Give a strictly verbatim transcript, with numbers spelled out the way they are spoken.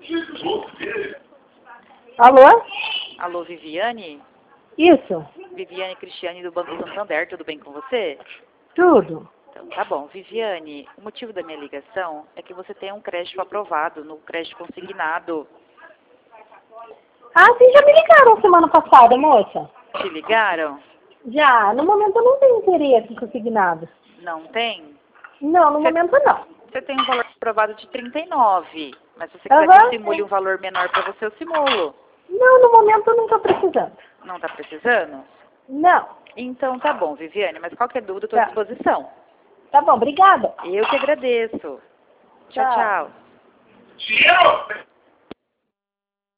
Alô? Alô, Viviane? Isso, Viviane Cristiane do Banco Santander, tudo bem com você? tudo. Então, tá bom. Viviane, o motivo da minha ligação é que você tem um crédito aprovado no crédito consignado. Ah, sim, já me ligaram semana passada, moça. Te ligaram? Já, no momento eu não tenho interesse em consignado. Não tem? Não, no Você- momento não. Você tem um valor aprovado de trinta e nove, mas se você quiser que Aham. eu simule um valor menor para você, eu simulo. Não, no momento eu não estou precisando. Não tá precisando? Não. Então tá bom, Viviane, mas qualquer dúvida eu estou à Tá. disposição. Tá bom, obrigada. Eu que agradeço. Tchau, Tchau. tchau.